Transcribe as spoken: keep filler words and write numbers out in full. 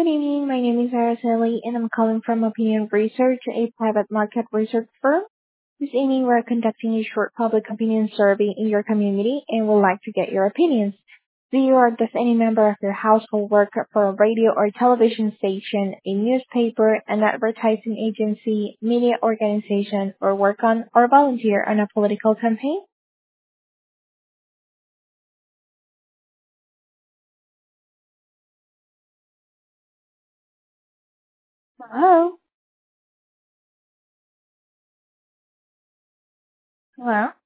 Good evening. My name is Araceli, and I'm calling from Opinion Research, a private market research firm. This evening, we're conducting a short public opinion survey in your community and would like to get your opinions. Do you or does any member of your household work for a radio or television station, a newspaper, an advertising agency, media organization, or work on or volunteer on a political campaign? Hello? Hello?